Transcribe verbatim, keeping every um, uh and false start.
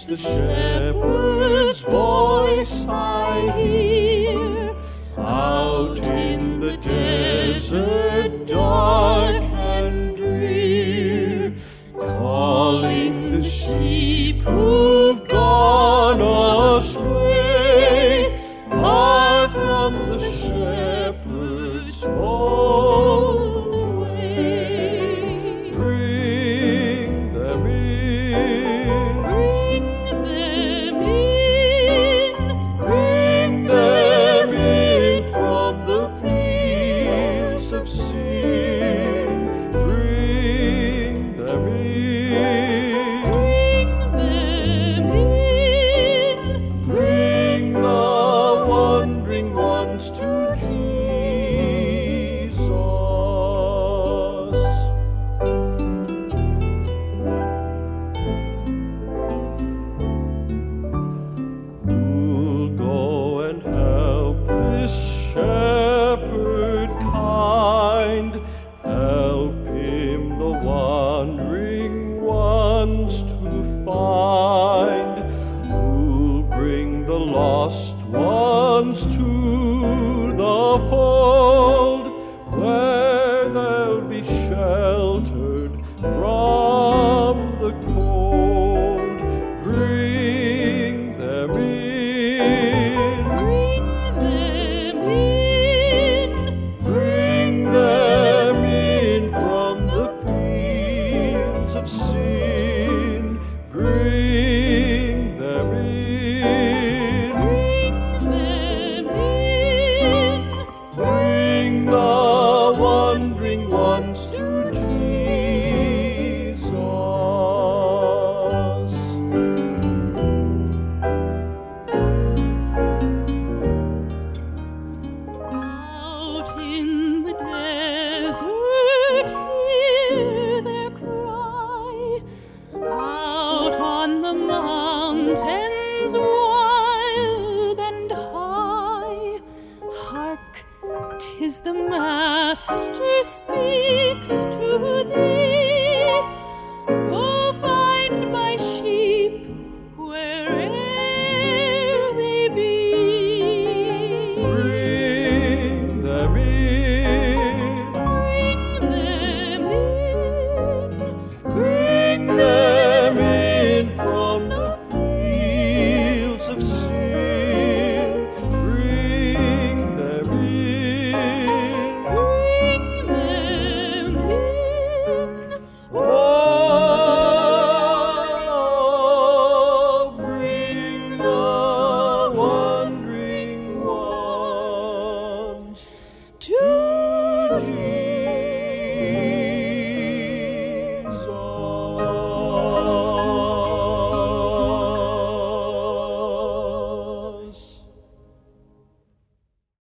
the shepherd's voice I hear, out in the desert dark and drear, calling the sheep who've gone astray, far from the shepherd's fold away. Bring them in, Bring them in, bring them in from the fields of sin. Bring them in, bring them in, bring the wandering ones to Jesus. Who'll go and help this shepherd kind, help him the wandering ones to find, who'll bring the lost ones to the fold, where they'll be sheltered from the cold. Bring them in, bring them in, bring them in from the fields of sin. Bring them in, bring them in, bring the wandering ones to Jesus. Out in the desert, hear their cry. Out on the mountains, wild and high. Hark, 'tis the Master speaks to thee. Go find my sheep where'er they be. Bring them in, Bring them in, bring them in from the fields of sin. Bring them in, bring them in. oh, bring the wandering ones To to Jesus.